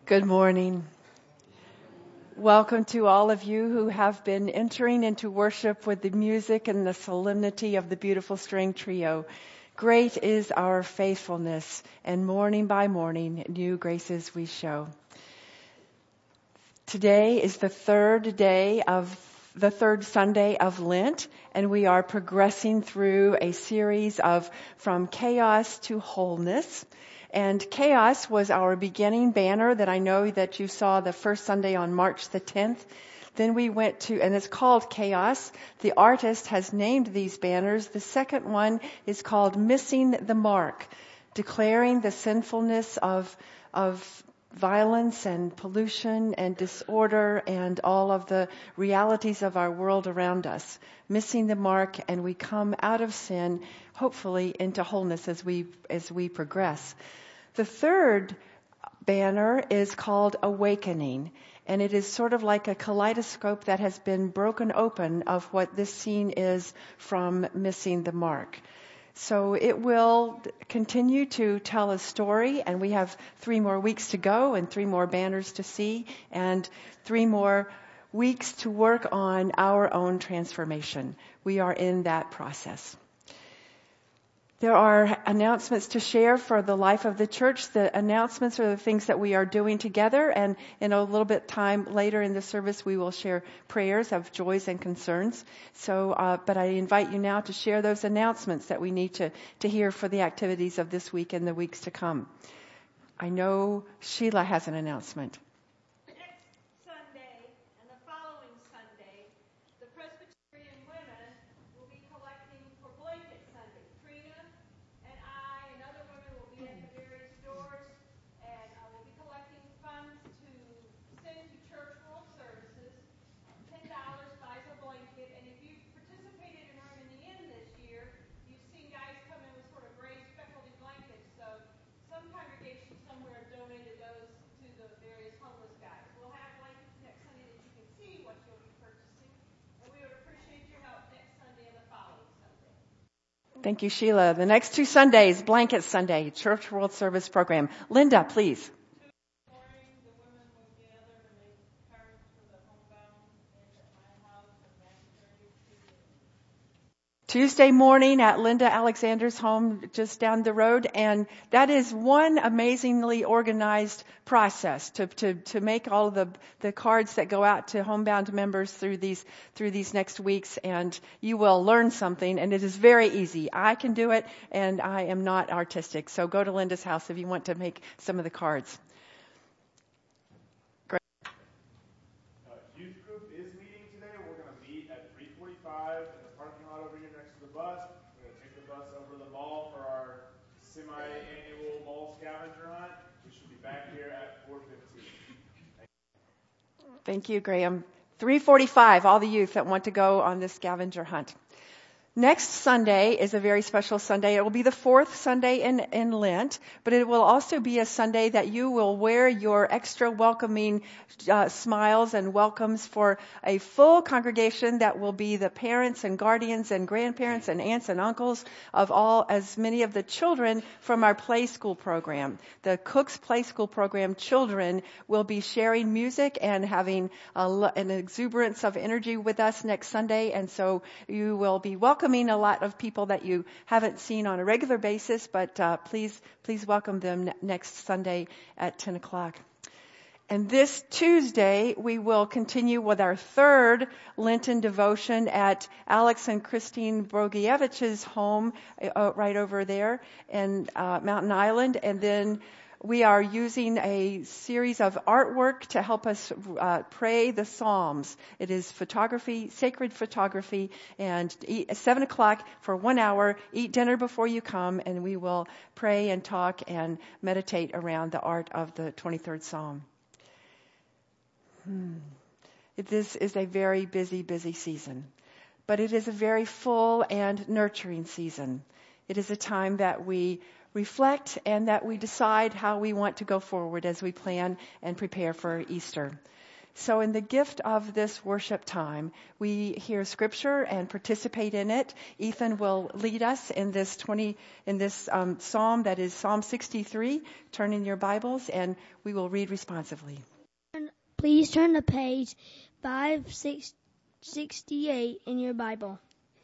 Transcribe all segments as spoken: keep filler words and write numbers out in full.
Good morning. Welcome to all of you who have been entering into worship with the music and the solemnity of the beautiful string trio. Great is our faithfulness, and morning by morning, new graces we show. Today is the third day of the third Sunday of Lent, and we are progressing through a series of From Chaos to Wholeness. And Chaos was our beginning banner that I know that you saw the first Sunday on March the tenth. Then we went to, and it's called Chaos. The artist has named these banners. The second one is called Missing the Mark, declaring the sinfulness of, of violence and pollution and disorder and all of the realities of our world around us. Missing the mark, and we come out of sin, hopefully into wholeness as we as we progress. The third banner is called Awakening, and it is sort of like a kaleidoscope that has been broken open of what this scene is from Missing the Mark. So it will continue to tell a story, and we have three more weeks to go and three more banners to see and three more weeks to work on our own transformation. We are in that process. There are announcements to share for the life of the church. The announcements are the things that we are doing together, and in a little bit time later in the service we will share prayers of joys and concerns. So, uh, but I invite you now to share those announcements that we need to, to hear for the activities of this week and the weeks to come. I know Sheila has an announcement. Thank you, Sheila. The next two Sundays, Blanket Sunday, Church World Service Program. Linda, please. Tuesday morning at Linda Alexander's home just down the road, and that is one amazingly organized process to to to make all of the the cards that go out to homebound members through these through these next weeks, and you will learn something, and it is very easy. I can do it, and I am not artistic, so go to Linda's house if you want to make some of the cards. Great. Uh, youth group is meeting today. We're going to meet at three forty-five in the parking lot over here next to the bus. We're going to take the bus over to the mall for our semi-annual mall scavenger hunt. We should be back here at four fifteen. Thank you, Graham. three forty-five, all the youth that want to go on this scavenger hunt. Next Sunday is a very special Sunday. It will be the fourth Sunday in, in Lent, but it will also be a Sunday that you will wear your extra welcoming uh, smiles and welcomes for a full congregation that will be the parents and guardians and grandparents and aunts and uncles of all, as many of the children from our play school program. The Cook's Play School program children will be sharing music and having a, an exuberance of energy with us next Sunday, and so you will be welcome. Welcoming a lot of people that you haven't seen on a regular basis, but uh, please, please welcome them ne- next Sunday at ten o'clock. And this Tuesday, we will continue with our third Lenten devotion at Alex and Christine Brogievich's home uh, right over there in uh, Mountain Island, and then we are using a series of artwork to help us uh, pray the Psalms. It is photography, sacred photography, and eat, at seven o'clock for one hour, eat dinner before you come, and we will pray and talk and meditate around the art of the twenty-third Psalm. Hmm. This is a very busy, busy season, but it is a very full and nurturing season. It is a time that we reflect and that we decide how we want to go forward as we plan and prepare for Easter. So in the gift of this worship time, we hear scripture and participate in it. Ethan will lead us in this twenty in this um, psalm that is Psalm sixty-three. Turn in your Bibles and we will read responsively. Please turn to page five sixty-eight in your Bible.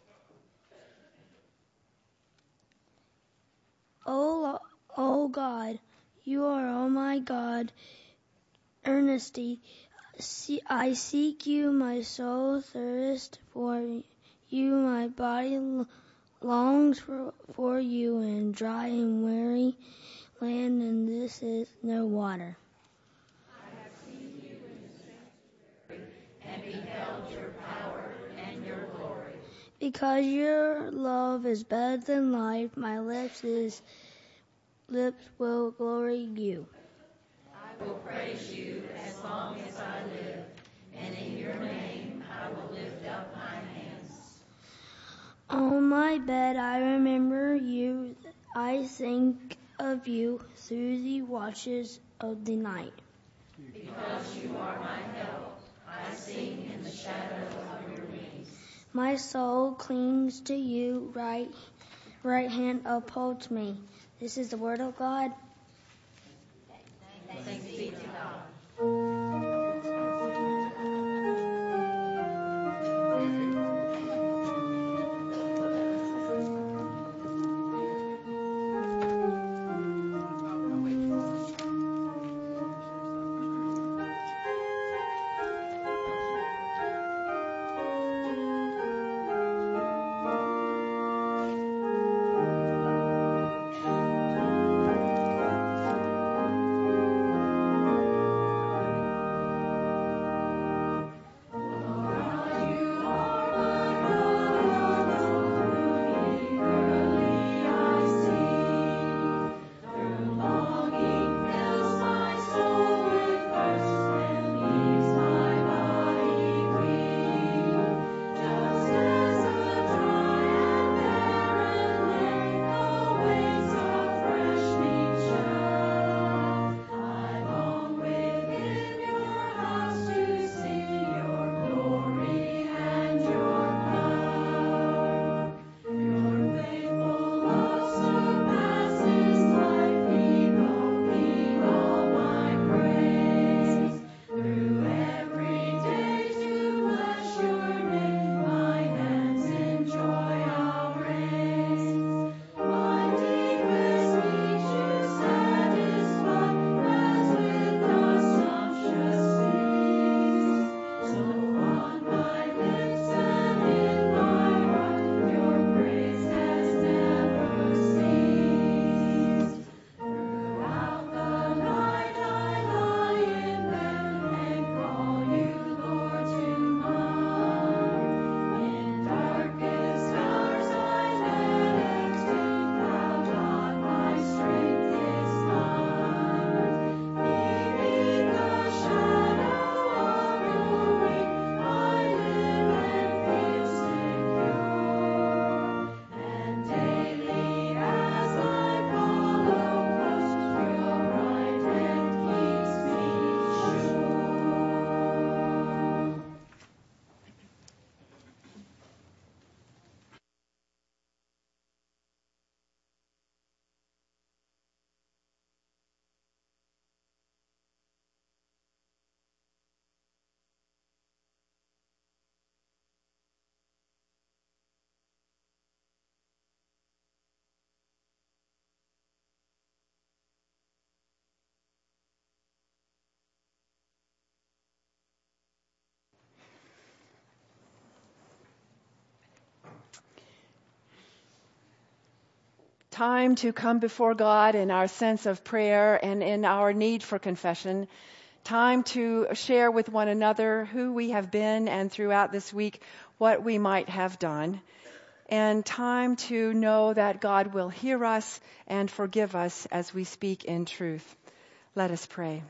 Oh, oh God, you are, oh my God, earnestly I seek you, my soul thirsts for you, my body longs for, for you in dry and weary land, and this is no water. I have seen you in sanctuary and beheld your power and your glory. Because your love is better than life, my lips is lips will glory you. I will praise you as long as I live, and in your name I will lift up my hands. On my bed I remember you, I think of you through the watches of the night. Because you are my help, I sing in the shadow of your wings. My soul clings to you, right, right hand upholds me. This is the word of God. Thanks be to God. Time to come before God in our sense of prayer and in our need for confession. Time to share with one another who we have been and throughout this week what we might have done. And time to know that God will hear us and forgive us as we speak in truth. Let us pray.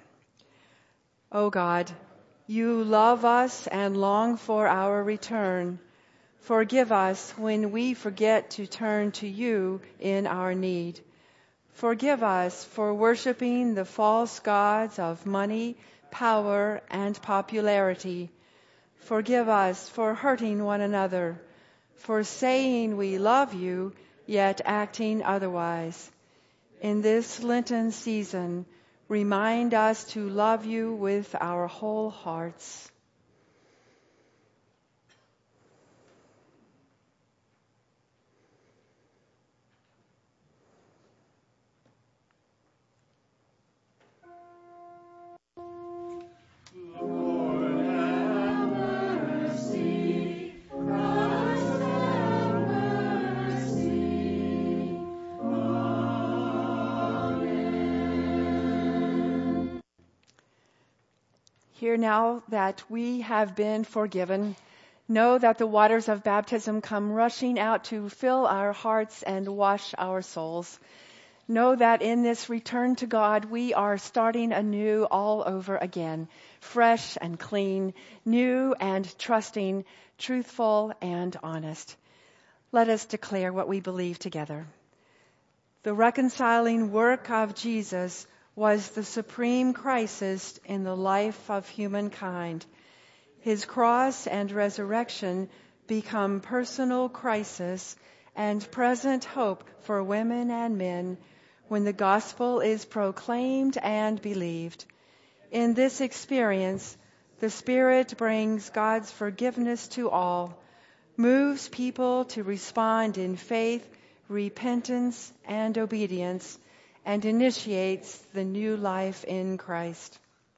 O God, you love us and long for our return. Forgive us when we forget to turn to you in our need. Forgive us for worshiping the false gods of money, power, and popularity. Forgive us for hurting one another, for saying we love you, yet acting otherwise. In this Lenten season, remind us to love you with our whole hearts. Hear now that we have been forgiven. Know that the waters of baptism come rushing out to fill our hearts and wash our souls. Know that in this return to God, we are starting anew all over again, fresh and clean, new and trusting, truthful and honest. Let us declare what we believe together. The reconciling work of Jesus was the supreme crisis in the life of humankind. His cross and resurrection become personal crisis and present hope for women and men when the gospel is proclaimed and believed. In this experience, the Spirit brings God's forgiveness to all, moves people to respond in faith, repentance, and obedience, and initiates the new life in Christ.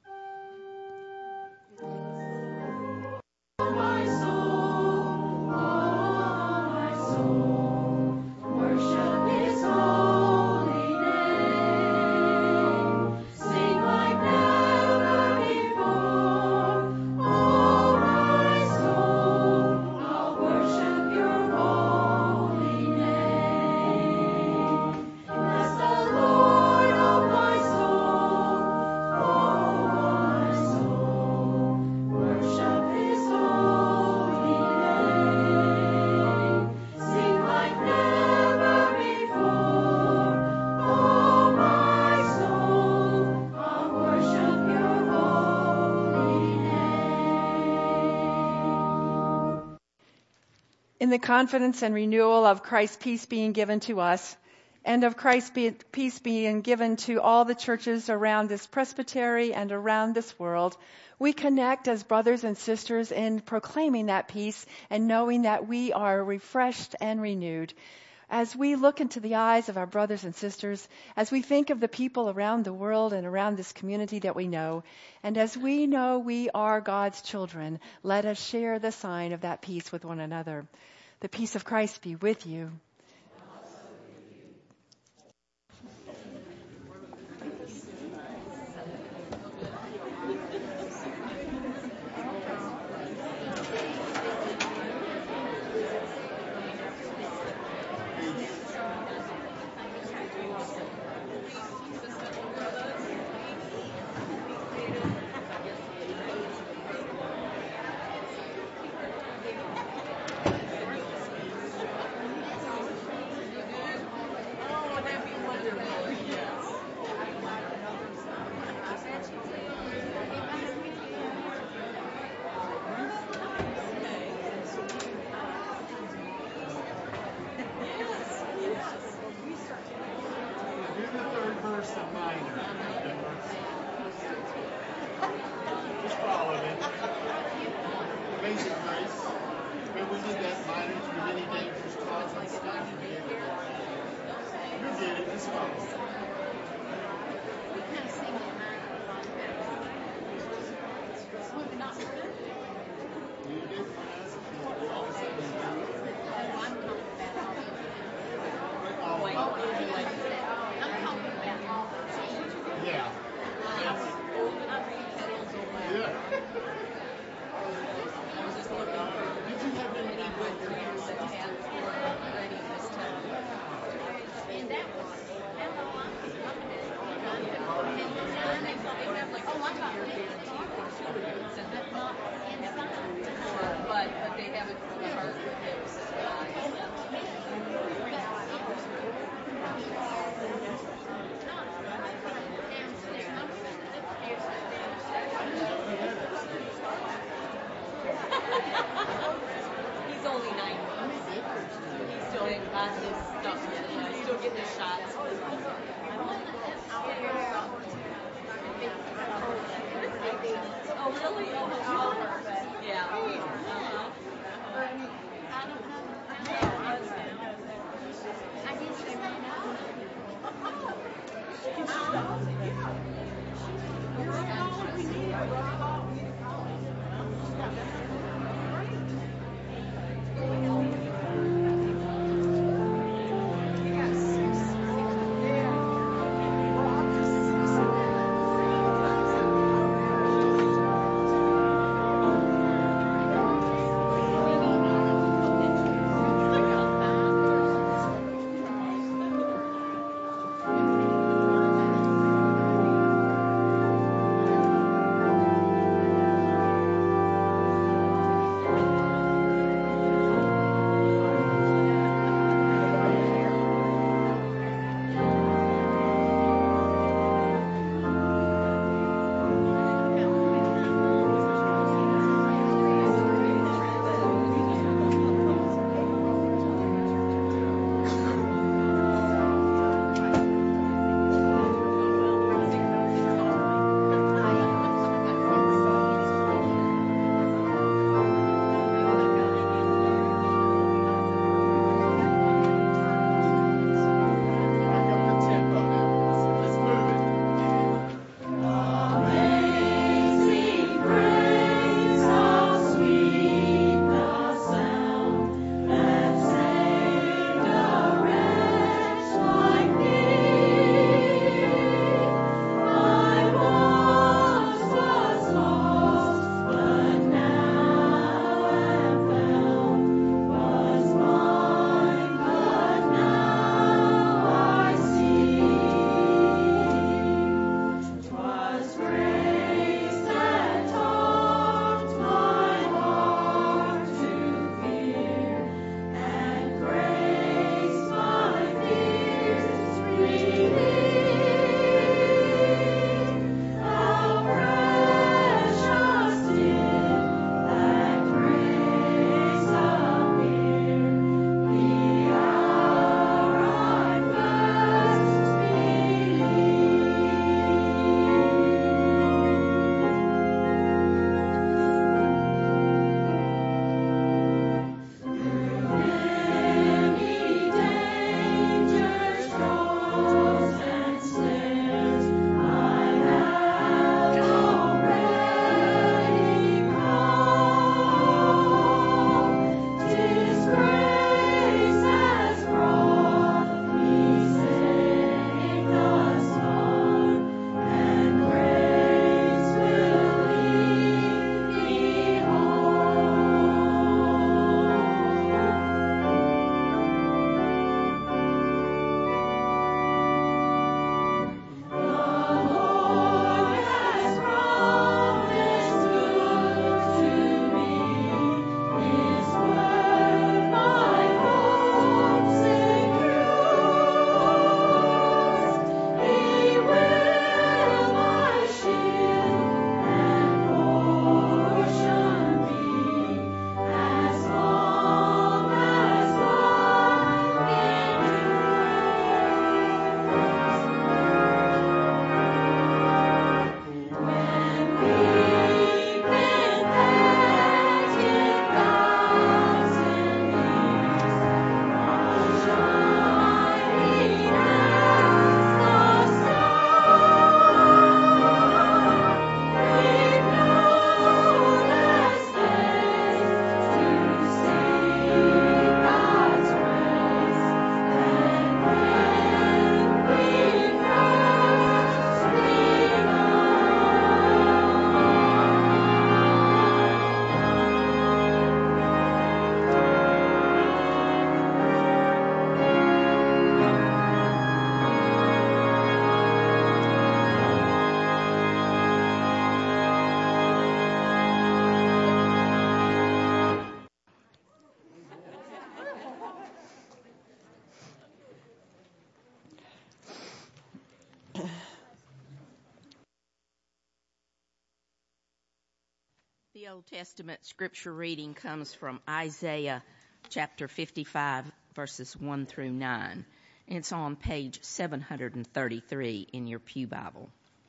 In the confidence and renewal of Christ's peace being given to us, and of Christ's peace being given to all the churches around this presbytery and around this world, we connect as brothers and sisters in proclaiming that peace and knowing that we are refreshed and renewed. As we look into the eyes of our brothers and sisters, as we think of the people around the world and around this community that we know, and as we know we are God's children, let us share the sign of that peace with one another. The peace of Christ be with you. But, but they haven't heard with him. The Old Testament scripture reading comes from Isaiah chapter fifty-five, verses one through nine. It's on page seven thirty-three in your Pew Bible.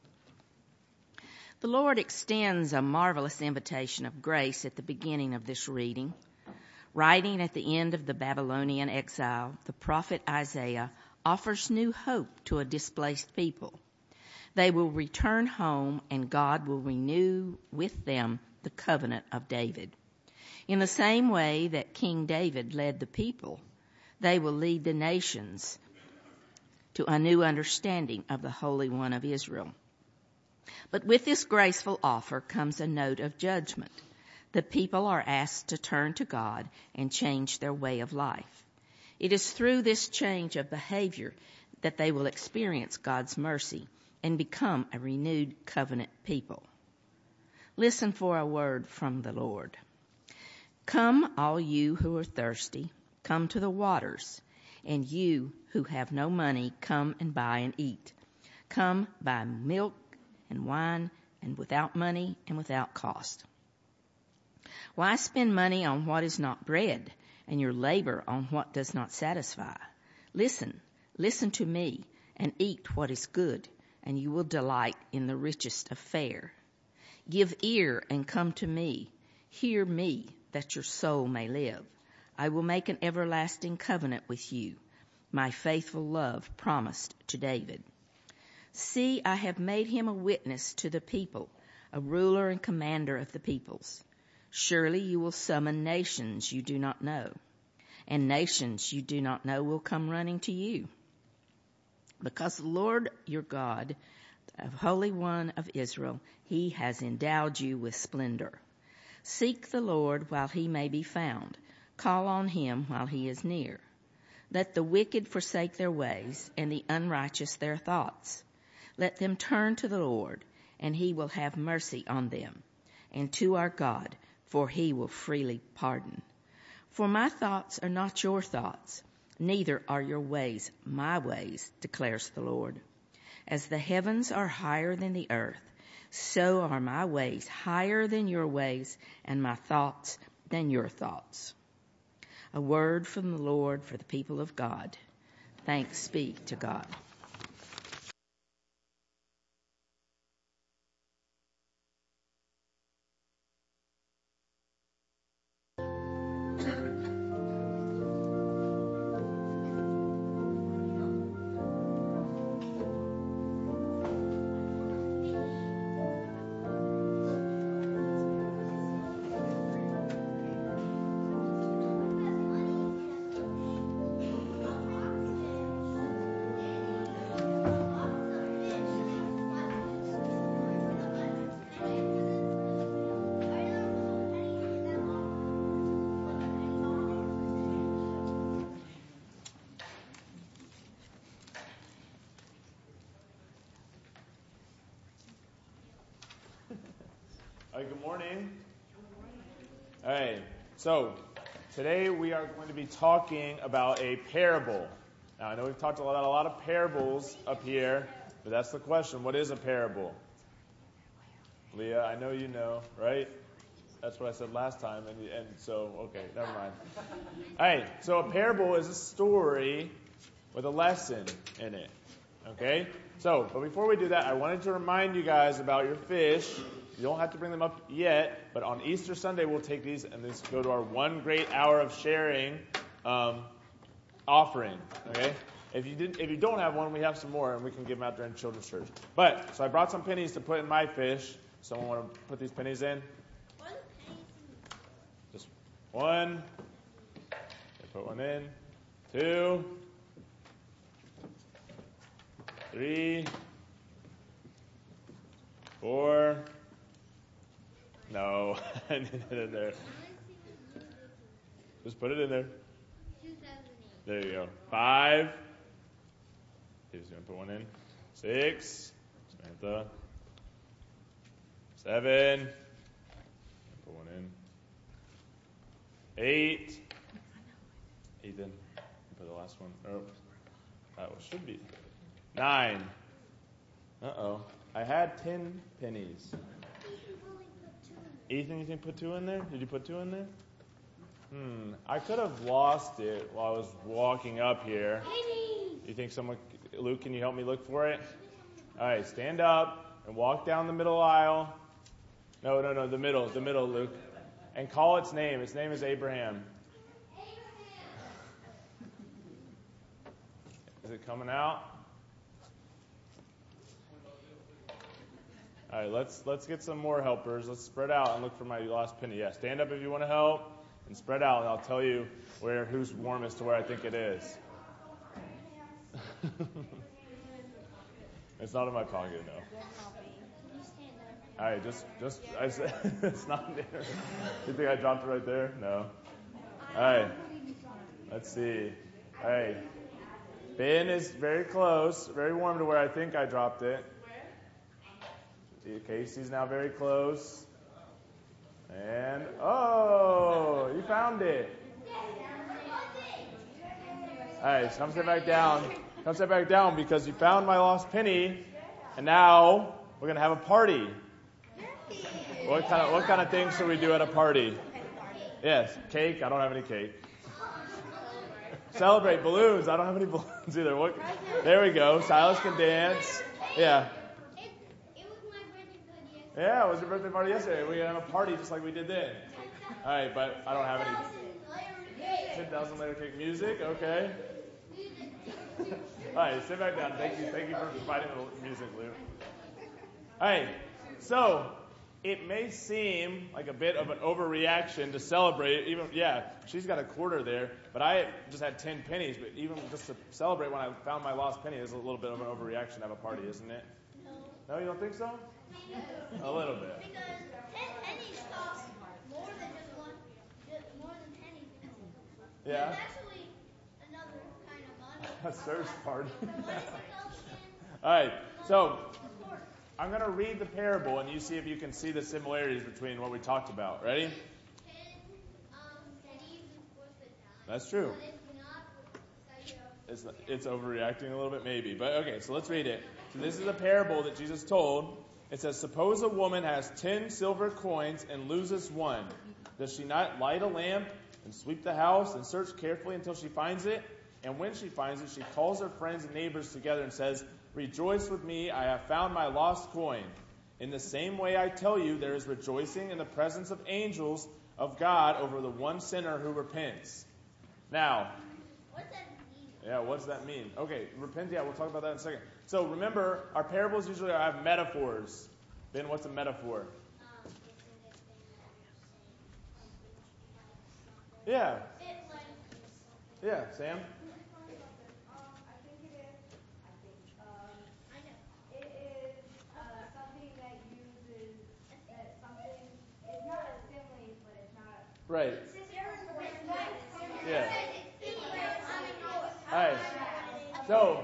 The Lord extends a marvelous invitation of grace at the beginning of this reading. Writing at the end of the Babylonian exile, the prophet Isaiah offers new hope to a displaced people. They will return home, and God will renew with them the covenant of David. In the same way that King David led the people, they will lead the nations to a new understanding of the Holy One of Israel. But with this graceful offer comes a note of judgment. The people are asked to turn to God and change their way of life. It is through this change of behavior that they will experience God's mercy and become a renewed covenant people. Listen for a word from the Lord. Come, all you who are thirsty, come to the waters, and you who have no money, come and buy and eat. Come, buy milk and wine, and without money and without cost. Why spend money on what is not bread, and your labor on what does not satisfy? Listen, listen to me, and eat what is good, and you will delight in the richest of fare. Give ear and come to me. Hear me, that your soul may live. I will make an everlasting covenant with you, my faithful love promised to David. See, I have made him a witness to the people, a ruler and commander of the peoples. Surely you will summon nations you do not know, and nations you do not know will come running to you. Because the Lord your God, the Holy One of Israel, he has endowed you with splendor. Seek the Lord while he may be found. Call on him while he is near. Let the wicked forsake their ways, and the unrighteous their thoughts. Let them turn to the Lord, and he will have mercy on them, and to our God, for he will freely pardon. For my thoughts are not your thoughts, neither are your ways my ways, declares the Lord. As the heavens are higher than the earth, so are my ways higher than your ways, and my thoughts than your thoughts. A word from the Lord for the people of God. Thanks be to God. All right, good morning. All right, so today we are going to be talking about a parable. Now, I know we've talked about a lot of parables up here, but that's the question. What is a parable? Leah, I know you know, right? That's what I said last time, and, and so, okay, never mind. All right, so a parable is a story with a lesson in it, okay? So, but before we do that, I wanted to remind you guys about your fish. You don't have to bring them up yet, but on Easter Sunday we'll take these and these go to our one great hour of sharing um, offering. Okay, if you did, if you don't have one, we have some more and we can give them out during children's church. But so I brought some pennies to put in my fish. Someone want to put these pennies in? Just one. Put one in. Two. Three. Four. No, I need it in there. Just put it in there. There you go. Five. He's going to put one in. Six. Samantha. Seven. Put one in. Eight. Ethan. Put the last one. Oh, that one should be. Nine. Uh-oh. I had ten pennies. Ethan, you think put two in there? Did you put two in there? Hmm. I could have lost it while I was walking up here. You think someone, Luke, can you help me look for it? All right, stand up and walk down the middle aisle. No, no, no, the middle, the middle, Luke. And call its name. Its name is Abraham. Is it coming out? All right, let's let's get some more helpers. Let's spread out and look for my lost penny. Yeah, stand up if you want to help, and spread out, and I'll tell you where who's warmest to where I think it is. It's not in my pocket, no. All right, just just I said it's not there. You think I dropped it right there? No. All right. Let's see. All right. Ben is very close, very warm to where I think I dropped it. Casey's now very close. And, oh, you found it. All right, so come sit back down. Come sit back down because you found my lost penny, and now we're going to have a party. What kind of what kind of things should we do at a party? Yes, cake. I don't have any cake. Celebrate balloons. I don't have any balloons either. What? There we go. Silas can dance. Yeah. Yeah, it was your birthday party yesterday. We're going to have a party just like we did then. All right, but I don't have any ten thousand layer cake music. Okay. All right, sit back down. Thank you. Thank you for providing the music, Luke. All right, so it may seem like a bit of an overreaction to celebrate. Even yeah, she's got a quarter there, but I just had ten pennies. But even just to celebrate when I found my lost penny is a little bit of an overreaction to have a party, isn't it? No. No, you don't think so? No. A little bit. Because ten pennies cost more than just one, just more than pennies. Yeah. It's actually another kind of money. A search party. All right, so I'm going to read the parable, and you see if you can see the similarities between what we talked about. Ready? That's true. It's, it's overreacting a little bit, maybe. But okay, so let's read it. So this is a parable that Jesus told. It says, suppose a woman has ten silver coins and loses one. Does she not light a lamp and sweep the house and search carefully until she finds it? And when she finds it, she calls her friends and neighbors together and says, rejoice with me, I have found my lost coin. In the same way I tell you, there is rejoicing in the presence of angels of God over the one sinner who repents. Now, What's that mean? yeah, what does that mean? Okay, repent, yeah, we'll talk about that in a second. So remember, our parables usually have metaphors. Ben, what's a metaphor? Um, Yeah, it's like yeah, Sam? Right. Yeah. All right. So,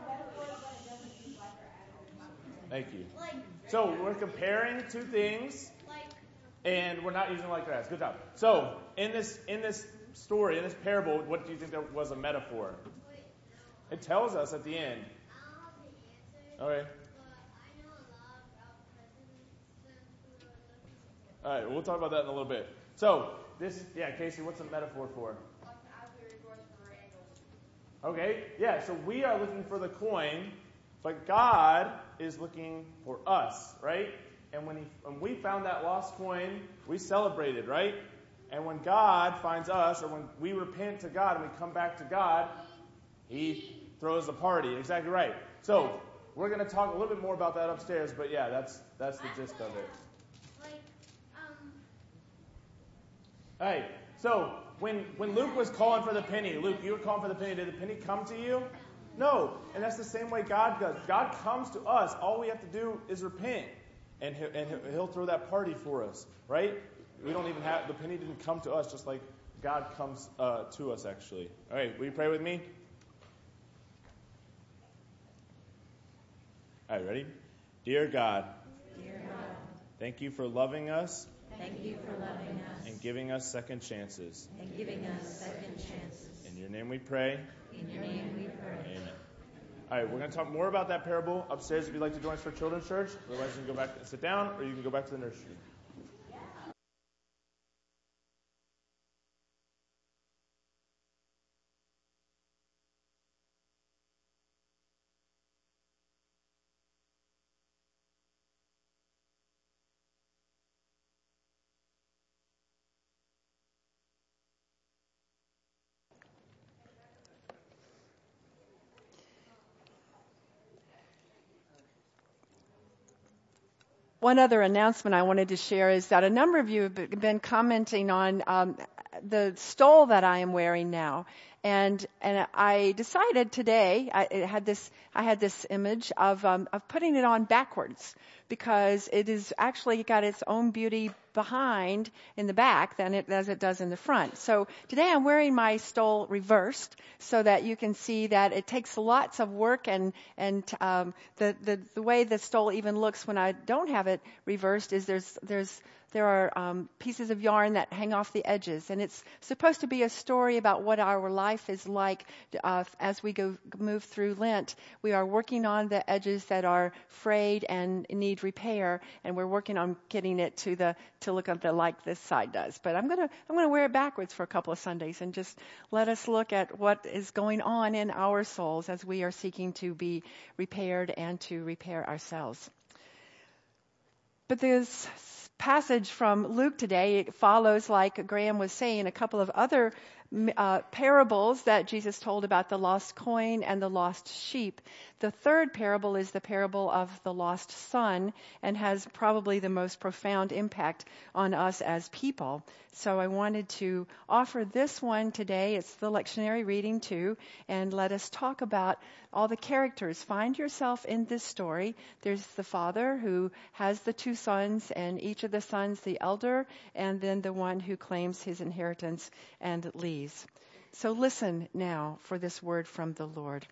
thank you. So we're comparing two things, and we're not using like grass. Good job. So in this in this story, in this parable, what do you think there was a metaphor? It tells us at the end. Okay. All right. We'll talk about that in a little bit. So this, yeah, Casey, what's a metaphor for? Okay, yeah, so we are looking for the coin, but God is looking for us, right? And when, he, when we found that lost coin, we celebrated, right? And when God finds us, or when we repent to God and we come back to God, He throws a party. Exactly right. So we're going to talk a little bit more about that upstairs, but yeah, that's that's the gist of it. All right, so when when Luke was calling for the penny, Luke, you were calling for the penny. Did the penny come to you? No. And that's the same way God does. God comes to us. All we have to do is repent, and he'll, and he'll throw that party for us, right? We don't even have, the penny didn't come to us, just like God comes uh, to us, actually. All right, will you pray with me? All right, ready? Dear God, Dear God, thank you for loving us. Thank you for loving us. And giving us second chances. And giving us second chances. In your name we pray. In your name we pray. Amen. All right, we're going to talk more about that parable upstairs if you'd like to join us for Children's Church. Otherwise, you can go back and sit down, or you can go back to the nursery. One other announcement I wanted to share is that a number of you have been commenting on um, the stole that I am wearing now. And and I decided today, I it had this I had this image of um, of putting it on backwards, because it is actually got its own beauty behind in the back than it as it does in the front. So today I'm wearing my stole reversed, so that you can see that it takes lots of work, and and um, the the the way the stole even looks when I don't have it reversed is there's there's There are um, pieces of yarn that hang off the edges, and it's supposed to be a story about what our life is like uh, as we go move through Lent. We are working on the edges that are frayed and need repair, and we're working on getting it to the to look up the like this side does. But I'm gonna I'm gonna wear it backwards for a couple of Sundays and just let us look at what is going on in our souls as we are seeking to be repaired and to repair ourselves. But there's passage from Luke today, it follows, like Graham was saying, a couple of other uh, parables that Jesus told about the lost coin and the lost sheep. The third parable is the parable of the lost son, and has probably the most profound impact on us as people. So I wanted to offer this one today. It's the lectionary reading too, and let us talk about all the characters. Find yourself in this story. There's the father who has the two sons, and each of the sons the elder, and then the one who claims his inheritance and leaves. So listen now for this word from the Lord.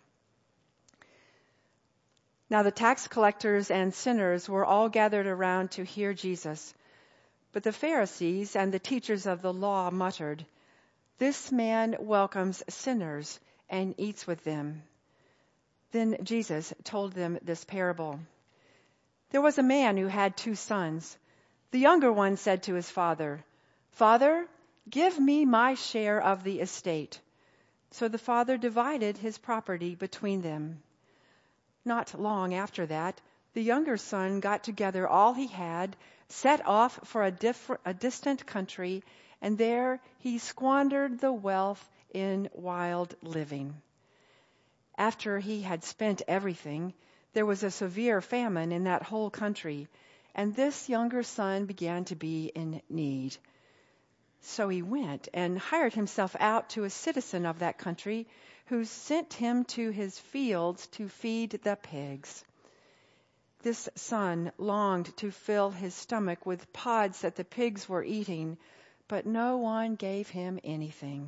Now the tax collectors and sinners were all gathered around to hear Jesus. But the Pharisees and the teachers of the law muttered, "This man welcomes sinners and eats with them." Then Jesus told them this parable. There was a man who had two sons. The younger one said to his father, "Father, give me my share of the estate." So the father divided his property between them. Not long after that, the younger son got together all he had, set off for a, diff- a distant country, and there he squandered the wealth in wild living. After he had spent everything, there was a severe famine in that whole country, and this younger son began to be in need. So he went and hired himself out to a citizen of that country, who sent him to his fields to feed the pigs. This son longed to fill his stomach with pods that the pigs were eating, but no one gave him anything.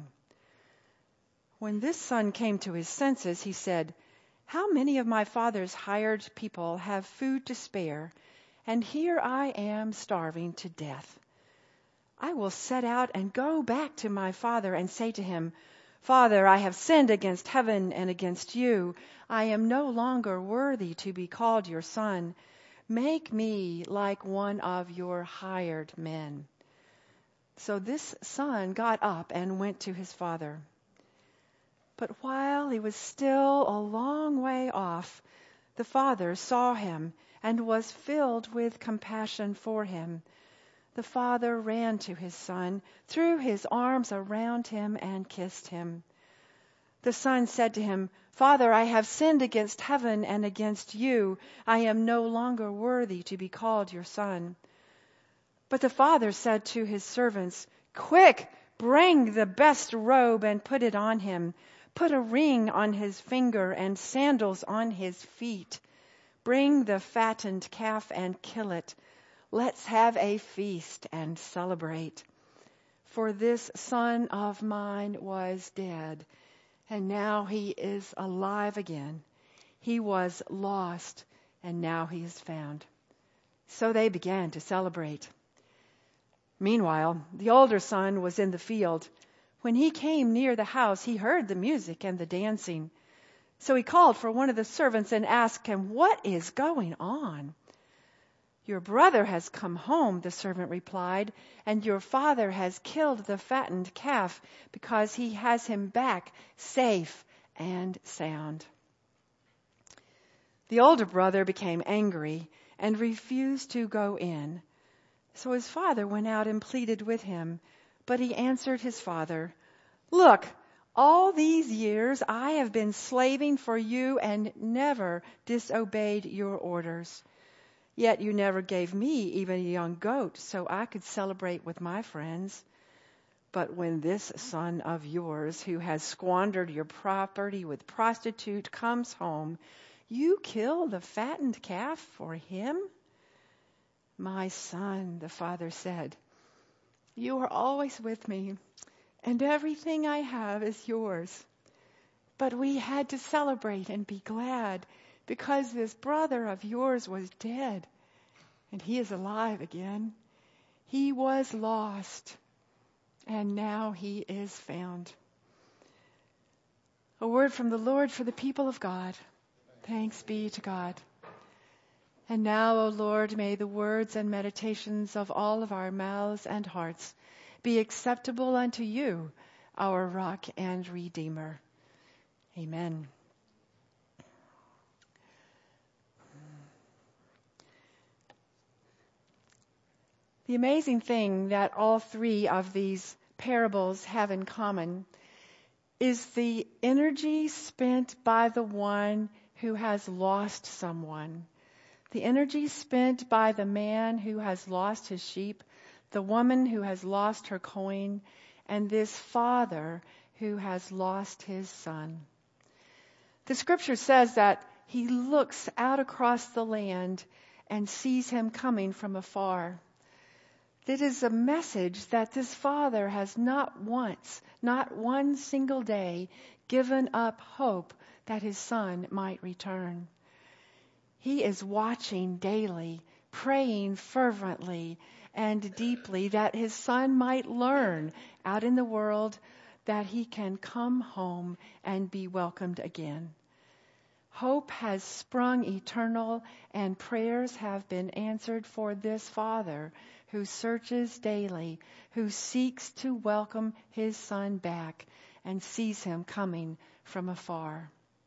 When this son came to his senses, he said, "How many of my father's hired people have food to spare, and here I am starving to death. I will set out and go back to my father and say to him, 'Father, I have sinned against heaven and against you. I am no longer worthy to be called your son. Make me like one of your hired men.' So this son got up and went to his father. But while he was still a long way off, the father saw him and was filled with compassion for him. The father ran to his son, threw his arms around him, and kissed him. The son said to him, 'Father, I have sinned against heaven and against you. I am no longer worthy to be called your son.' But the father said to his servants, 'Quick, bring the best robe and put it on him. Put a ring on his finger and sandals on his feet. Bring the fattened calf and kill it. Let's have a feast and celebrate. For this son of mine was dead, and now he is alive again. He was lost, and now he is found.' So they began to celebrate. Meanwhile, the older son was in the field. When he came near the house, he heard the music and the dancing. So he called for one of the servants and asked him, 'What is going on?' 'Your brother has come home,' the servant replied, 'and your father has killed the fattened calf because he has him back safe and sound.' The older brother became angry and refused to go in. So his father went out and pleaded with him. But he answered his father, 'Look, all these years I have been slaving for you and never disobeyed your orders. Yet you never gave me even a young goat so I could celebrate with my friends. But when this son of yours, who has squandered your property with prostitute, comes home, you kill the fattened calf for him?" "My son," the father said, "you are always with me, and everything I have is yours. But we had to celebrate and be glad because this brother of yours was dead, and he is alive again. He was lost, and now he is found." A word from the Lord for the people of God. Thanks be to God. And now, O Lord, may the words and meditations of all of our mouths and hearts be acceptable unto you, our rock and redeemer. Amen. The amazing thing that all three of these parables have in common is the energy spent by the one who has lost someone. The energy spent by the man who has lost his sheep, the woman who has lost her coin, and this father who has lost his son. The scripture says that he looks out across the land and sees him coming from afar. It is a message that this father has not once, not one single day, given up hope that his son might return. He is watching daily, praying fervently and deeply that his son might learn out in the world that he can come home and be welcomed again. Hope has sprung eternal, and prayers have been answered for this father who searches daily, who seeks to welcome his son back and sees him coming from afar.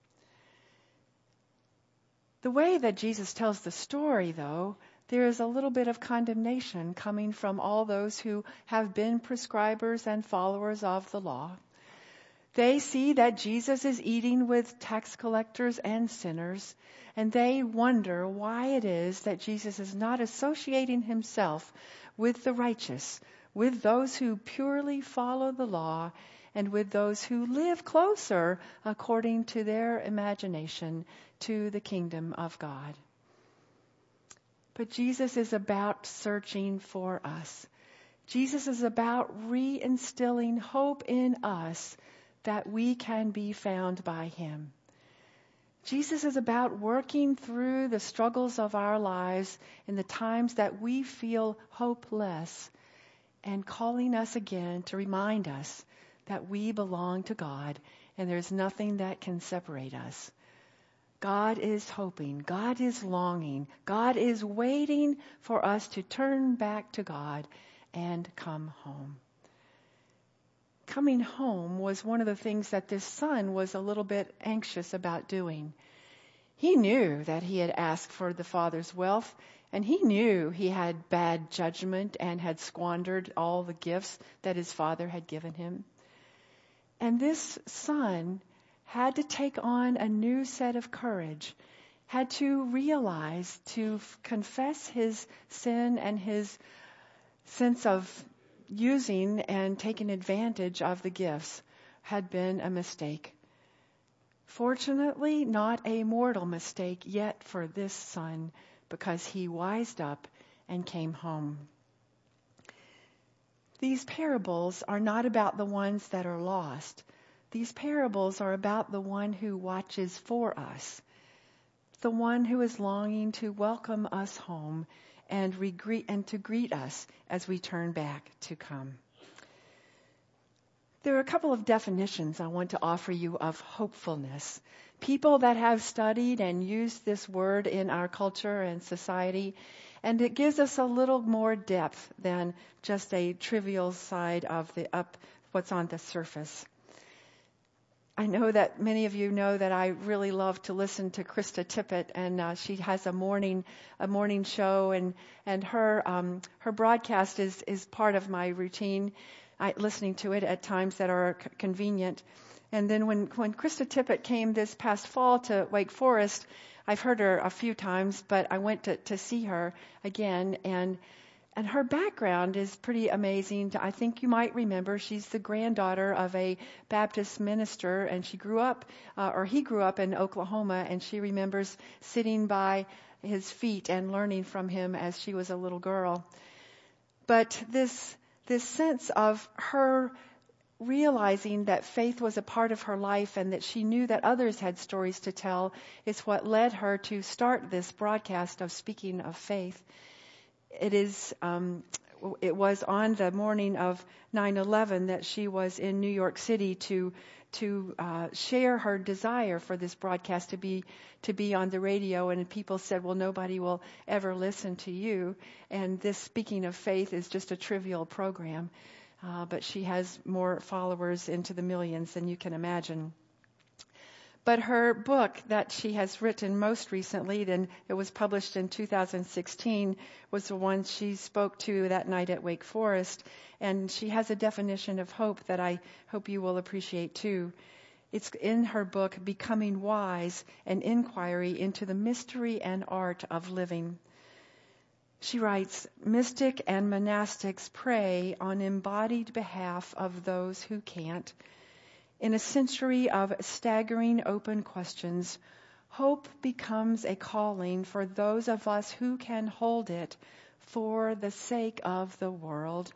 The way that Jesus tells the story, though, there is a little bit of condemnation coming from all those who have been prescribers and followers of the law. They see that Jesus is eating with tax collectors and sinners, and they wonder why it is that Jesus is not associating himself with the righteous, with those who purely follow the law, and with those who live closer, according to their imagination, to the kingdom of God. But Jesus is about searching for us. Jesus is about reinstilling hope in us that we can be found by him. Jesus is about working through the struggles of our lives in the times that we feel hopeless and calling us again to remind us that we belong to God and there's nothing that can separate us. God is hoping, God is longing, God is waiting for us to turn back to God and come home. Coming home was one of the things that this son was a little bit anxious about doing. He knew that he had asked for the father's wealth, and he knew he had bad judgment and had squandered all the gifts that his father had given him. And this son had to take on a new set of courage, had to realize, to f- confess his sin and his sense of using and taking advantage of the gifts had been a mistake. Fortunately, not a mortal mistake yet for this son, because he wised up and came home. These parables are not about the ones that are lost. These parables are about the one who watches for us, the one who is longing to welcome us home and, re- and to greet us as we turn back to come. There are a couple of definitions I want to offer you of hopefulness. People that have studied and used this word in our culture and society, and it gives us a little more depth than just a trivial side of the up what's on the surface. I know that many of you know that I really love to listen to Krista Tippett, and uh, she has a morning a morning show, and and her um, her broadcast is is part of my routine. I, listening to it at times that are c- convenient. And then when, when Krista Tippett came this past fall to Wake Forest, I've heard her a few times, but I went to, to see her again, and and her background is pretty amazing. I think you might remember she's the granddaughter of a Baptist minister, and she grew up, uh, or he grew up in Oklahoma, and she remembers sitting by his feet and learning from him as she was a little girl. But this this sense of her realizing that faith was a part of her life and that she knew that others had stories to tell is what led her to start this broadcast of Speaking of Faith. It is, um, it was on the morning of nine eleven that she was in New York City to to uh, share her desire for this broadcast to be to be on the radio, and people said, well, nobody will ever listen to you, and this Speaking of Faith is just a trivial program. Uh, but she has more followers into the millions than you can imagine. But her book that she has written most recently, and it was published in two thousand sixteen, was the one she spoke to that night at Wake Forest. And she has a definition of hope that I hope you will appreciate too. It's in her book, Becoming Wise, an inquiry into the mystery and art of living. She writes, mystic and monastics pray on embodied behalf of those who can't. In a century of staggering open questions, hope becomes a calling for those of us who can hold it for the sake of the world.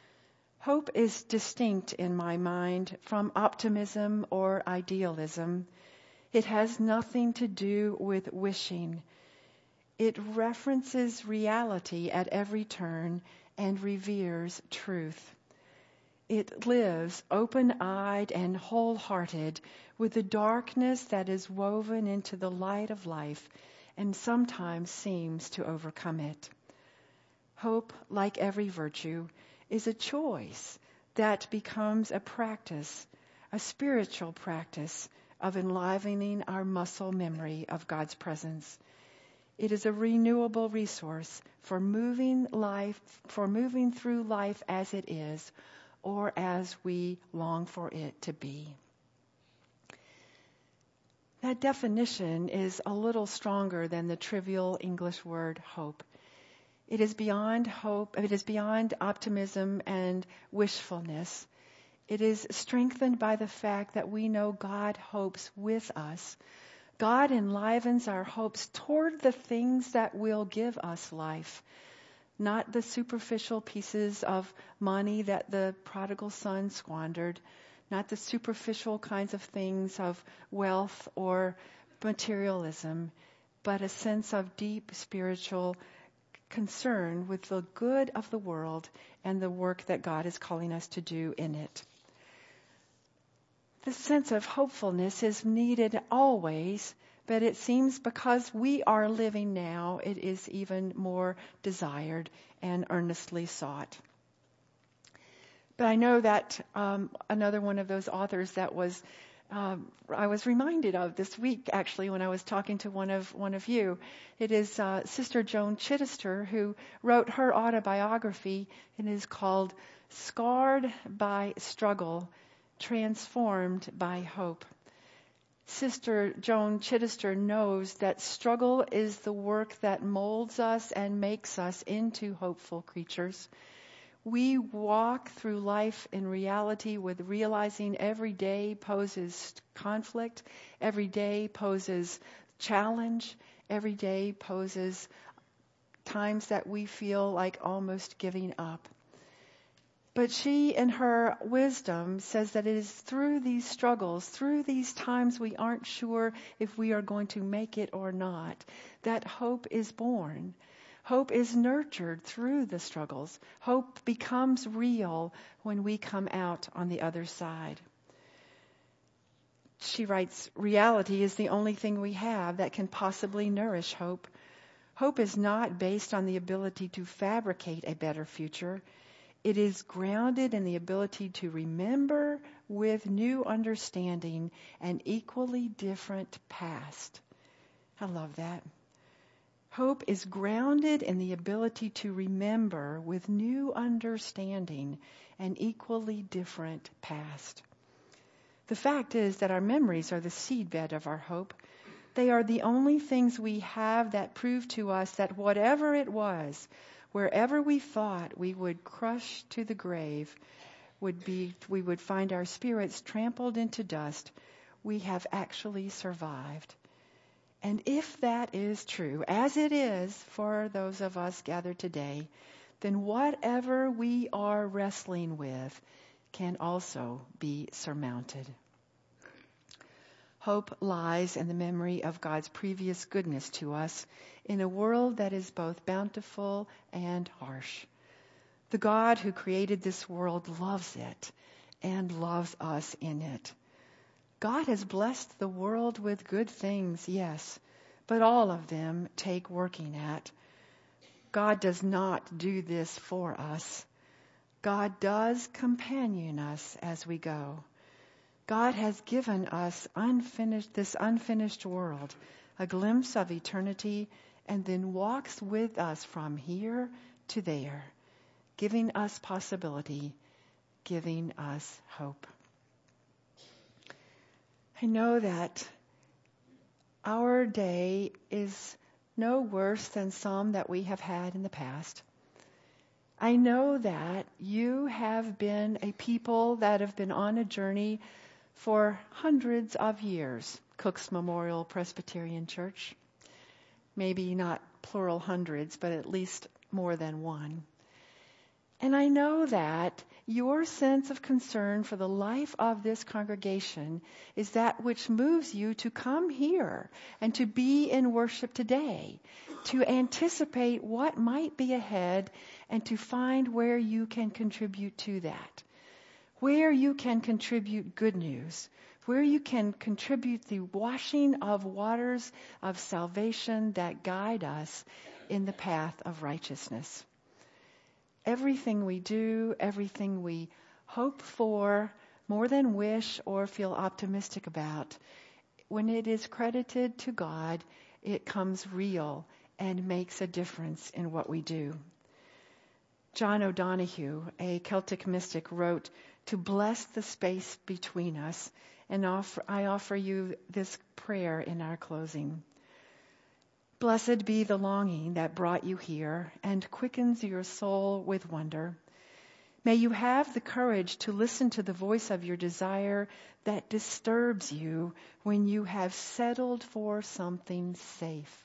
Hope is distinct in my mind from optimism or idealism. It has nothing to do with wishing. It references reality at every turn and reveres truth. It lives open-eyed and wholehearted with the darkness that is woven into the light of life and sometimes seems to overcome it. Hope, like every virtue, is a choice that becomes a practice, a spiritual practice of enlivening our muscle memory of God's presence. It is a renewable resource for moving life, for moving through life as it is, or as we long for it to be. That definition is a little stronger than the trivial English word hope. It is beyond hope, it is beyond optimism and wishfulness. It is strengthened by the fact that we know God hopes with us. God enlivens our hopes toward the things that will give us life. Not the superficial pieces of money that the prodigal son squandered, not the superficial kinds of things of wealth or materialism, but a sense of deep spiritual concern with the good of the world and the work that God is calling us to do in it. This sense of hopefulness is needed always, but it seems because we are living now, it is even more desired and earnestly sought. But I know that um, another one of those authors that was um, I was reminded of this week, actually, when I was talking to one of one of you. It is uh, Sister Joan Chittister, who wrote her autobiography, and is called "Scarred by Struggle, Transformed by Hope." Sister Joan Chittister knows that struggle is the work that molds us and makes us into hopeful creatures. We walk through life in reality with realizing every day poses conflict, every day poses challenge, every day poses times that we feel like almost giving up. But she, in her wisdom, says that it is through these struggles, through these times we aren't sure if we are going to make it or not, that hope is born. Hope is nurtured through the struggles. Hope becomes real when we come out on the other side. She writes, reality is the only thing we have that can possibly nourish hope. Hope is not based on the ability to fabricate a better future. It is grounded in the ability to remember with new understanding an equally different past. I love that. Hope is grounded in the ability to remember with new understanding an equally different past. The fact is that our memories are the seedbed of our hope. They are the only things we have that prove to us that whatever it was, wherever we thought we would crush to the grave, would be, we would find our spirits trampled into dust, we have actually survived. And if that is true, as it is for those of us gathered today, then whatever we are wrestling with can also be surmounted. Hope lies in the memory of God's previous goodness to us in a world that is both bountiful and harsh. The God who created this world loves it and loves us in it. God has blessed the world with good things, yes, but all of them take working at. God does not do this for us. God does companion us as we go. God has given us unfinished, this unfinished world, a glimpse of eternity, and then walks with us from here to there, giving us possibility, giving us hope. I know that our day is no worse than some that we have had in the past. I know that you have been a people that have been on a journey for hundreds of years. Cook's Memorial Presbyterian Church. Maybe not plural hundreds, but at least more than one. And I know that your sense of concern for the life of this congregation is that which moves you to come here and to be in worship today, to anticipate what might be ahead and to find where you can contribute to that, where you can contribute good news, where you can contribute the washing of waters of salvation that guide us in the path of righteousness. Everything we do, everything we hope for, more than wish or feel optimistic about, when it is credited to God, it comes real and makes a difference in what we do. John O'Donohue, a Celtic mystic, wrote, "To bless the space between us," and offer, I offer you this prayer in our closing. Blessed be the longing that brought you here and quickens your soul with wonder. May you have the courage to listen to the voice of your desire that disturbs you when you have settled for something safe.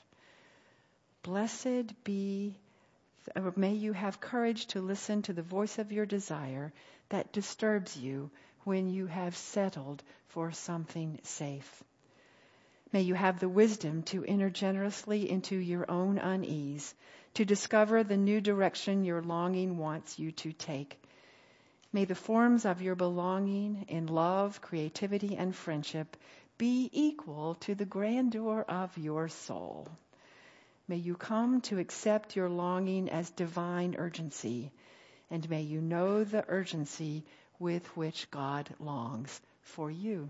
Blessed be, or may you have courage to listen to the voice of your desire that disturbs you when you have settled for something safe. May you have the wisdom to enter generously into your own unease, to discover the new direction your longing wants you to take. May the forms of your belonging in love, creativity, and friendship be equal to the grandeur of your soul. May you come to accept your longing as divine urgency, and may you know the urgency with which God longs for you.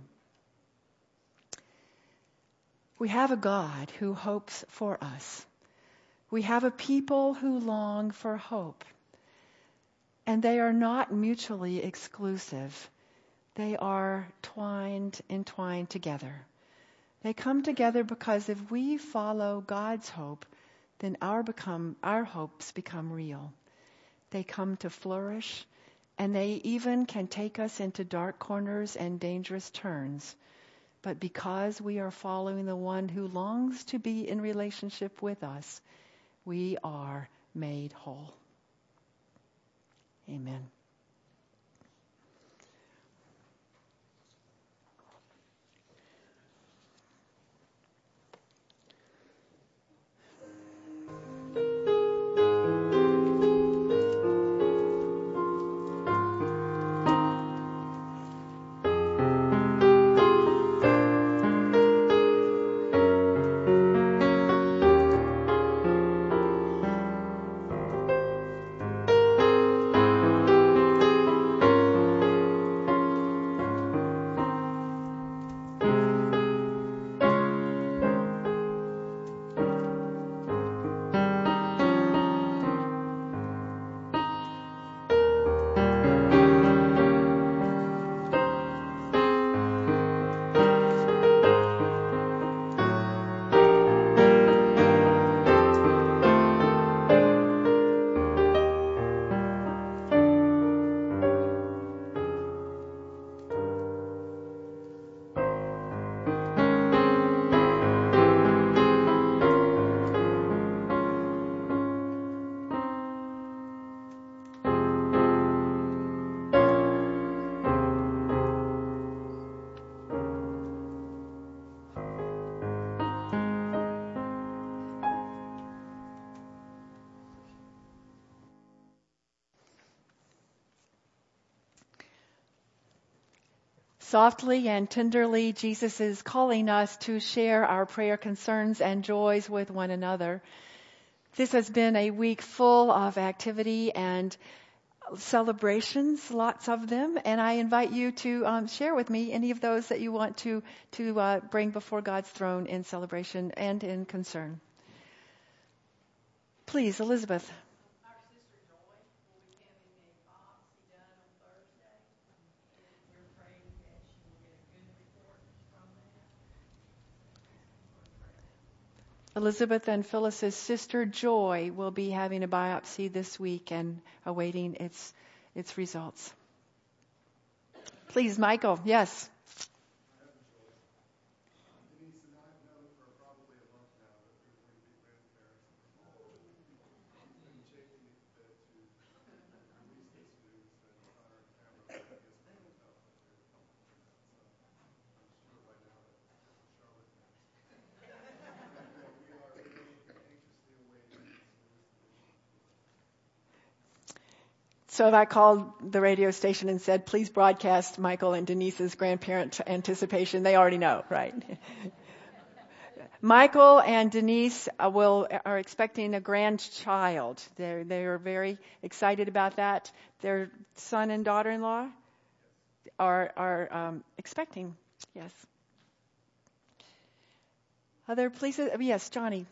We have a God who hopes for us. We have a people who long for hope. And they are not mutually exclusive. They are twined, entwined together. They come together because if we follow God's hope, then our become our hopes become real. They come to flourish, and they even can take us into dark corners and dangerous turns. But because we are following the one who longs to be in relationship with us, we are made whole. Amen. Softly and tenderly, Jesus is calling us to share our prayer concerns and joys with one another. This has been a week full of activity and celebrations, lots of them, and I invite you to um, share with me any of those that you want to to uh, bring before God's throne in celebration and in concern. Please, Elizabeth. Our sister Joy will be having a biopsy done on Thursday, and we're praying that she will get a good report from that. So please pray. Elizabeth and Phyllis's sister Joy will be having a biopsy this week and awaiting its its results. Please, Michael. Yes. So I called the radio station and said, please broadcast Michael and Denise's grandparent anticipation. They already know, right? Michael and Denise uh, will are expecting a grandchild. They they are very excited about that. Their son and daughter-in-law are are um, expecting. Yes. Other places? Yes, Johnny.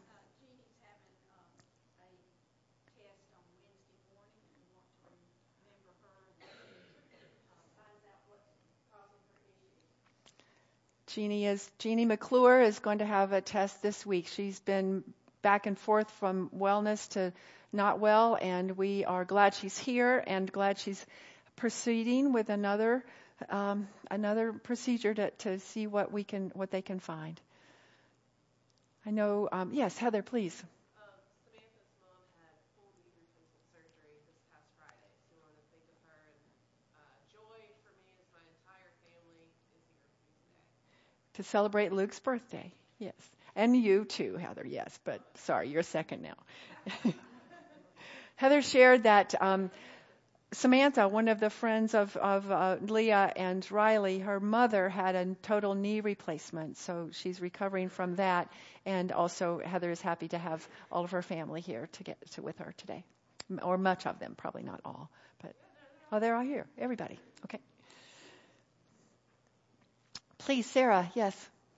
Jeannie is Jeannie McClure is going to have a test this week. She's been back and forth from wellness to not well, and we are glad she's here and glad she's proceeding with another um, another procedure to, to see what we can what they can find. I know. Um, yes, Heather, please. Um, Samantha's mom had full knee replacement surgery this past Friday, so we want to think of her. And uh, Joy, for me, as my entire family, is here with me today. To celebrate Luke's birthday, yes. And you too, Heather, yes. But sorry, you're second now. Heather shared that um, Samantha, one of the friends of, of uh, Leah and Riley, her mother had a total knee replacement. So she's recovering from that. And also Heather is happy to have all of her family here to get to, with her today. Or much of them, probably not all. But oh, they're all here, everybody. Okay. Please, Sarah, yes.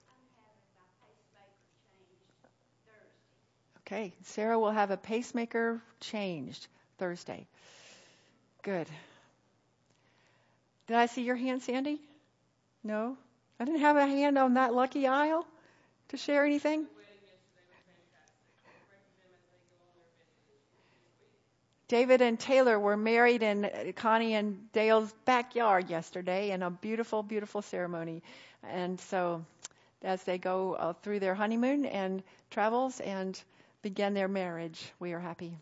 Okay, Sarah will have a pacemaker changed Thursday. Good. Did I see your hand, Sandy? No? I didn't have a hand on that lucky aisle to share anything? David and Taylor were married in Connie and Dale's backyard yesterday in a beautiful, beautiful ceremony. And so as they go uh, through their honeymoon and travels and begin their marriage, we are happy.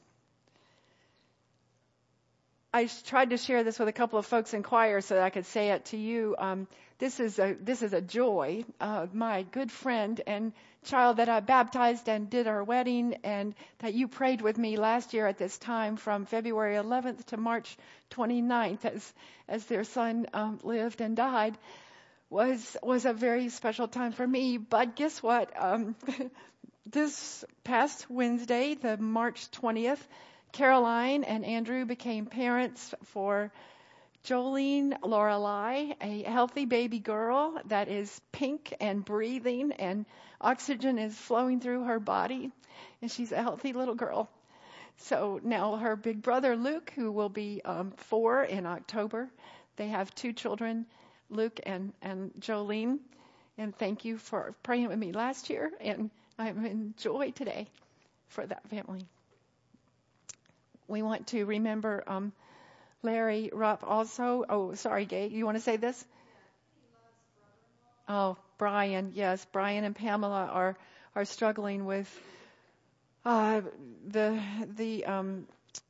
I tried to share this with a couple of folks in choir so that I could say it to you. Um, this is a this is a joy. Uh, my good friend and child that I baptized and did our wedding, and that you prayed with me last year at this time from February eleventh to March twenty-ninth as as their son um, lived and died, was was a very special time for me. But guess what? Um, this past Wednesday, the March twentieth, Caroline and Andrew became parents for Jolene Lorelei, a healthy baby girl that is pink and breathing, and oxygen is flowing through her body, and she's a healthy little girl. So now her big brother Luke, who will be um, four in October, they have two children, Luke and, and Jolene. And thank you for praying with me last year, and I'm in joy today for that family. We want to remember um, Larry Rupp also. Oh, sorry, Gay. You want to say this? Oh, Brian. Yes, Brian and Pamela are are struggling with uh, the the um,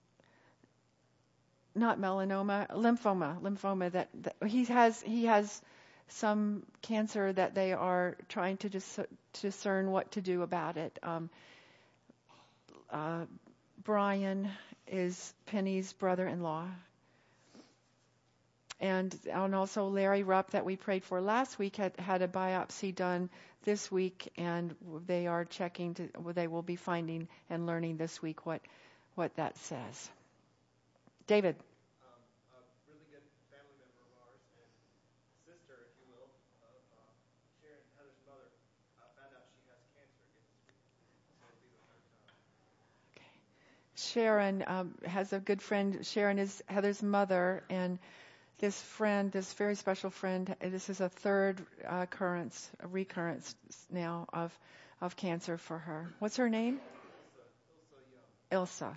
not melanoma, lymphoma, lymphoma. That, that he has he has some cancer that they are trying to dis- discern what to do about it. Um, uh, Brian is Penny's brother-in-law. And, and also Larry Rupp that we prayed for last week had, had a biopsy done this week, and they are checking to, they will be finding and learning this week what, what that says. David. Um, a really good family member of ours and sister, if you will, of uh, Sharon, Heather's mother, uh, found out she has cancer again this week. So it'll be the third time. Sharon um, has a good friend. Sharon is Heather's mother, and this friend, this very special friend, this is a third uh, occurrence, a recurrence now of of cancer for her. What's her name? Ilsa, Ilsa Young. Ilsa.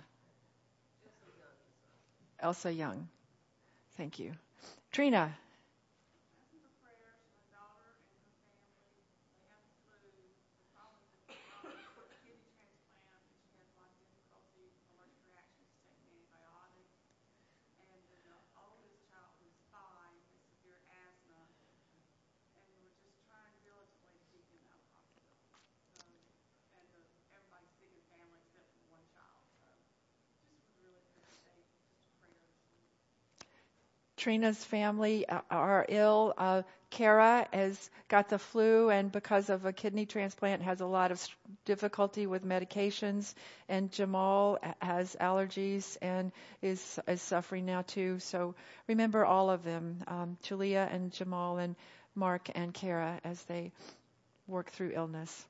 Elsa Young. Thank you. Trina. Asking for prayers for my daughter and her family. They have the flu. They're calling the doctor for a kidney transplant, and she has a lot of difficulty, allergic reactions to taking antibiotics. And then the oldest child, who's five, has severe asthma, and we're just trying diligently to keep him out of the hospital. So, and the, everybody's sick in the family except for one child. So, just would really appreciate just a prayer this week. Trina's family are ill. Uh, Kara has got the flu, and because of a kidney transplant, has a lot of difficulty with medications. And Jamal has allergies and is is suffering now too. So remember all of them, um, Julia and Jamal and Mark and Kara, as they work through illness.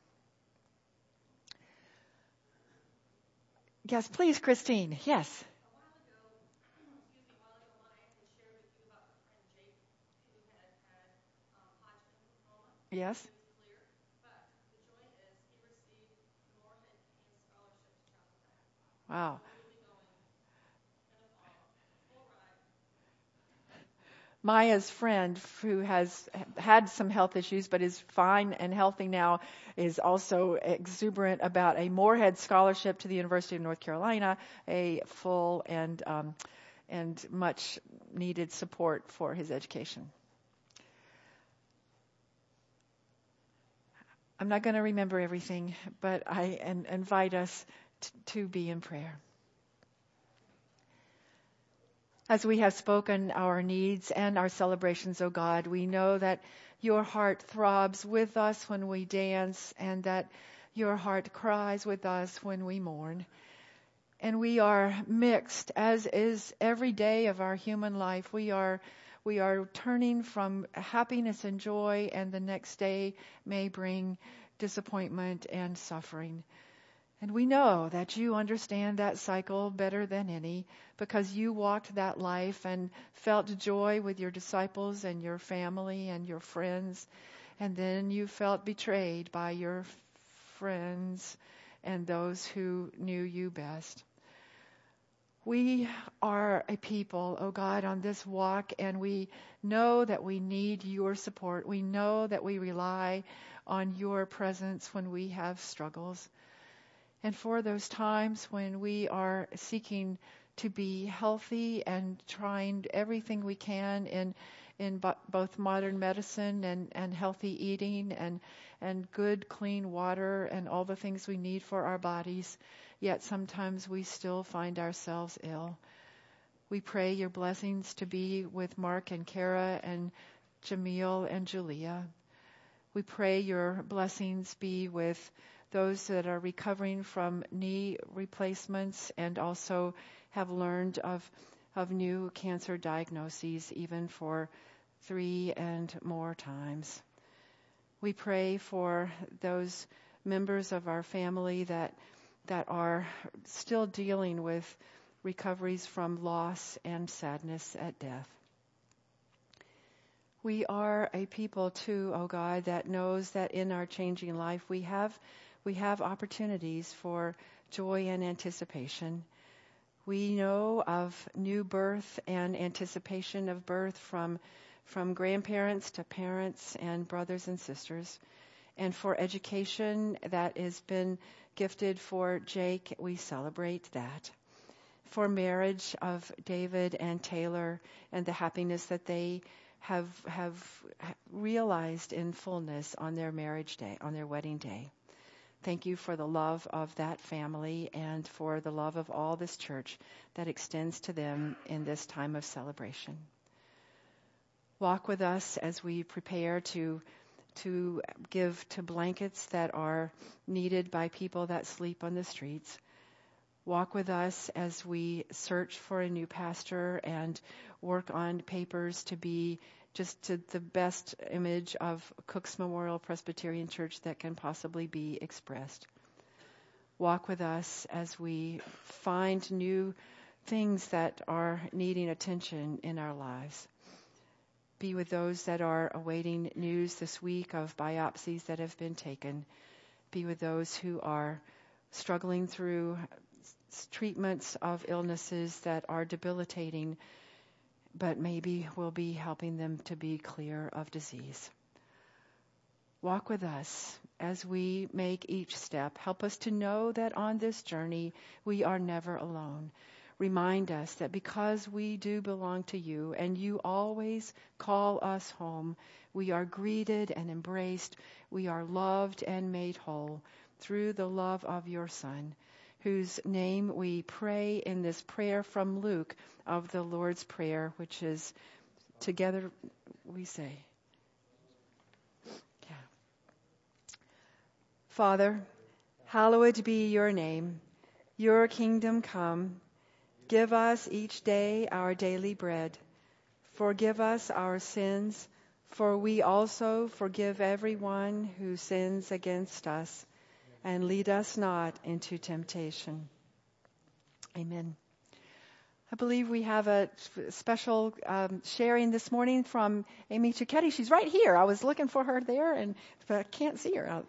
Yes, please, Christine. Yes. Yes. Wow. Maya's friend, who has had some health issues but is fine and healthy now, is also exuberant about a Moorhead scholarship to the University of North Carolina, a full and um, and much needed support for his education. I'm not going to remember everything, but I and, invite us t- to be in prayer. As we have spoken our needs and our celebrations, O God, we know that your heart throbs with us when we dance, and that your heart cries with us when we mourn. And we are mixed, as is every day of our human life. We are we are turning from happiness and joy, and the next day may bring disappointment and suffering. And we know that you understand that cycle better than any, because you walked that life and felt joy with your disciples and your family and your friends. And then you felt betrayed by your friends and those who knew you best. We are a people, oh God, on this walk, and we know that we need your support. We know that we rely on your presence when we have struggles. And for those times when we are seeking to be healthy and trying everything we can in in bo- both modern medicine and, and healthy eating and and good clean water and all the things we need for our bodies, yet sometimes we still find ourselves ill. We pray your blessings to be with Mark and Kara and Jamil and Julia. We pray your blessings be with those that are recovering from knee replacements and also have learned of of new cancer diagnoses, even for three and more times. We pray for those members of our family that that are still dealing with recoveries from loss and sadness at death. We are a people too, oh God, that knows that in our changing life we have we have opportunities for joy and anticipation. We know of new birth and anticipation of birth from from grandparents to parents and brothers and sisters. And for education that has been gifted for Jake, we celebrate that. For marriage of David and Taylor and the happiness that they have have realized in fullness on their marriage day, on their wedding day. Thank you for the love of that family and for the love of all this church that extends to them in this time of celebration. Walk with us as we prepare to to give to blankets that are needed by people that sleep on the streets. Walk with us as we search for a new pastor and work on papers to be just to the best image of Cook's Memorial Presbyterian Church that can possibly be expressed. Walk with us as we find new things that are needing attention in our lives. Be with those that are awaiting news this week of biopsies that have been taken. Be with those who are struggling through treatments of illnesses that are debilitating, but maybe will be helping them to be clear of disease. Walk with us as we make each step. Help us to know that on this journey we are never alone. Remind us that because we do belong to you and you always call us home, we are greeted and embraced. We are loved and made whole through the love of your Son, whose name we pray in this prayer from Luke of the Lord's Prayer, which is together we say. Yeah. Father, hallowed be your name. Your kingdom come. Give us each day our daily bread. Forgive us our sins, for we also forgive everyone who sins against us. And lead us not into temptation. Amen. I believe we have a special um, sharing this morning from Amy Cicchetti. She's right here. I was looking for her there, and but I can't see her.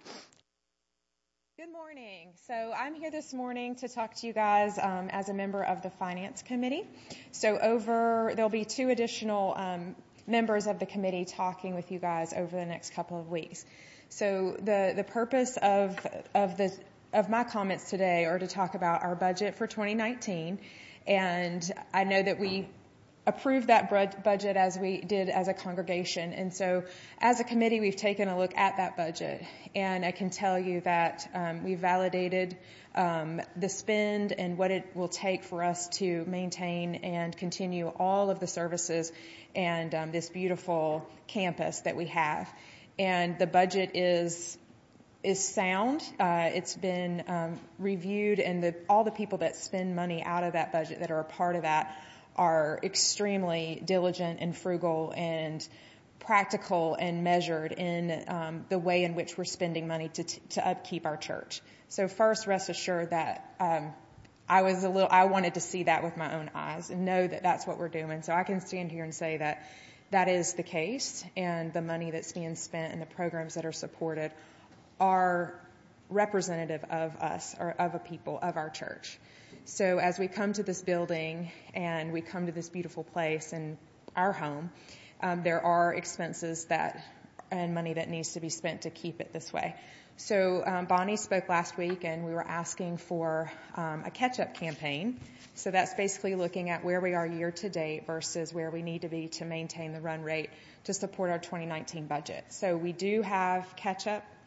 Good morning. So I'm here this morning to talk to you guys um, as a member of the Finance Committee. So over, there'll be two additional um, members of the committee talking with you guys over the next couple of weeks. So the, the purpose of of the of my comments today are to talk about our budget for twenty nineteen, and I know that we approved that budget as we did as a congregation. And so as a committee, we've taken a look at that budget. And I can tell you that um, we validated um, the spend and what it will take for us to maintain and continue all of the services and um, this beautiful campus that we have. And the budget is is sound. Uh, it's been um, reviewed, and the, all the people that spend money out of that budget that are a part of that are extremely diligent and frugal and practical and measured in um, the way in which we're spending money to t- to upkeep our church. So first, rest assured that um, I was a little, I wanted to see that with my own eyes and know that that's what we're doing. So I can stand here and say that that is the case, and the money that's being spent and the programs that are supported are representative of us, or of a people, of our church. So as we come to this building and we come to this beautiful place and our home, um, there are expenses that and money that needs to be spent to keep it this way. So um, Bonnie spoke last week, and we were asking for um, a catch-up campaign. So that's basically looking at where we are year to date versus where we need to be to maintain the run rate to support our twenty nineteen budget. So we do have catch-up